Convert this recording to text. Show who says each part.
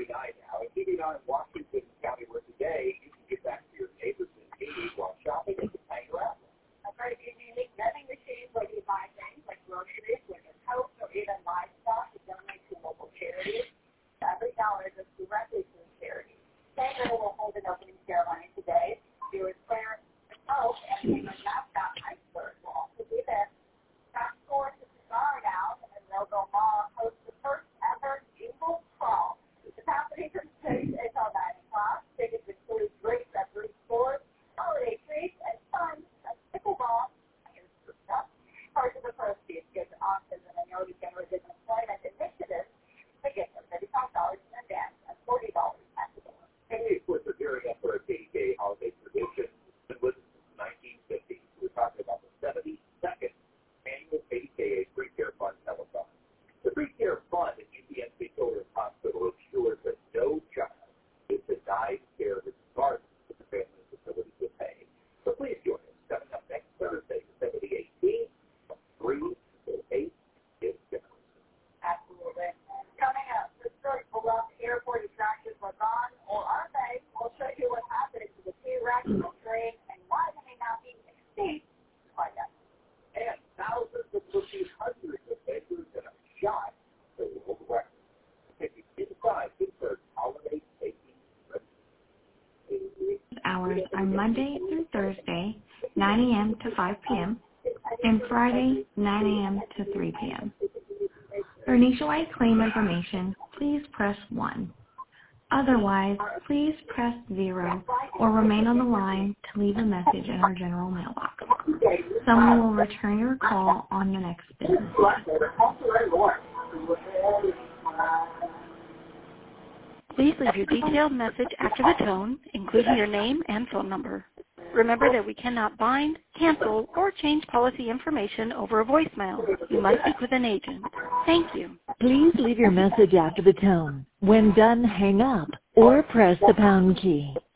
Speaker 1: Hours are Monday through Thursday, 9 a.m. to 5 p.m., and Friday, 9 a.m. to 3 p.m. For nationwide claim information, please press 1. Otherwise, please press 0 or remain on the line to leave a message in our general mailbox. Someone will return your call on the next business day.
Speaker 2: Please leave your detailed message after the tone, including your name and phone number. Remember that we cannot bind, cancel, or change policy information over a voicemail. You must speak with an agent. Thank you.
Speaker 3: Please leave your message after the tone. When done, hang up or press the pound key.